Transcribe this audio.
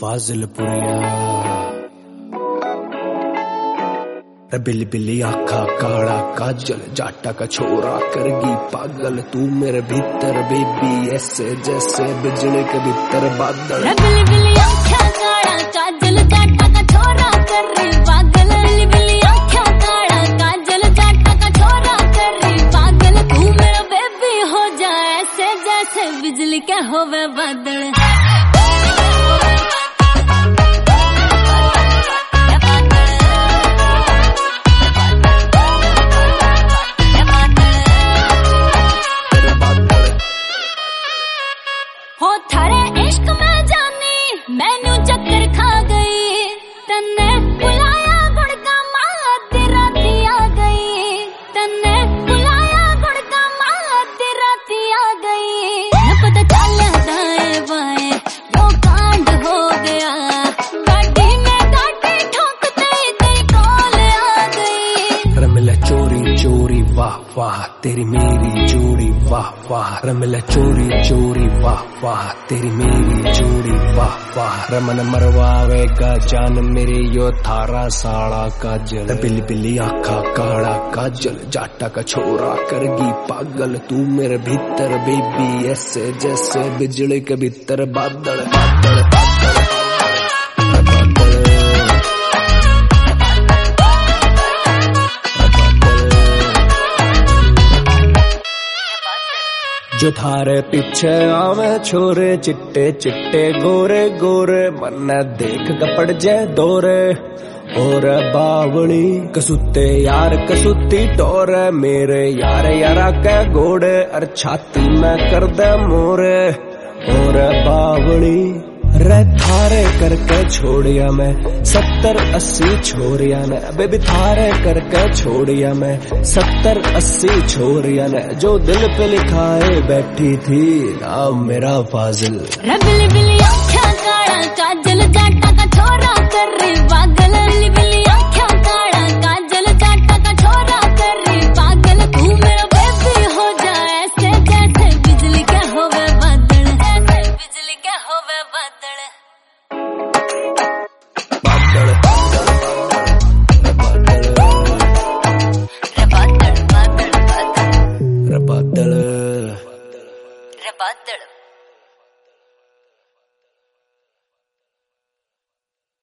फाजिलपुरिया बिल्ली बिल्ली आखा काड़ा काजल जाटा का छोरा करगी पागल तू मेरे भीतर बेबी ऐसे जैसे बिजली के भीतर बादल। बिल्ली बिल्ली आखा काड़ा काजल जाटा का छोरा कर रही पागल। बिल्ली बिल्ली आखा काड़ा काजल जाटा का छोरा कर रही पागल तू मेरा बेबी हो जाए ऐसे जैसे बिजली के होवे बादल। हो थारे इश्क में जानी मैनू चक्कर खा गई तन्ने बुलाया गुड़का माँ अद्धी राती आ गई। तन्ने बुलाया गुड़का माँ अद्धी राती आ गई। न पता चला दाएं बाएं वो कांड हो गया गाड़ी में काटे ठोकते तेरी कॉल आ गई। रमिला चोरी चोरी वाह वाह तेरी मेरी जोड़ी वाह वाह। रमिला चोरी चोरी वाह वाह तेरी मेरी जोड़ी वाह वाह। रमन मरवावेगा जान मेरे यो थारा साड़ा काजल। बिल्ली बिल्ली आखा काड़ा काजल जाटा का छोरा करगी पागल तू मेरे भीतर बेबी ऐसे जैसे बिजली के भीतर बादल बादल बादल। जो थारे पीछे आवे छोरे चिट्टे चिट्टे गोरे गोरे मन देख कपड़ जाए दौरे। और बावली कसुते यार कसुती टोरे मेरे यार यारा के घोड़े और छाती में कर दे मोरे। और बावली रे थारे करके छोड़िया मैं 70-80 छोरिया ने बेबी थारे करके छोड़िया मैं 70-80 छोरिया ने जो दिल पे लिखाए बैठी थी नाम मेरा फाजिल। बिल्ली बिल्ली आँखें काड़ा काजल जाटा का छोरा कर रही पागल। बिल्ली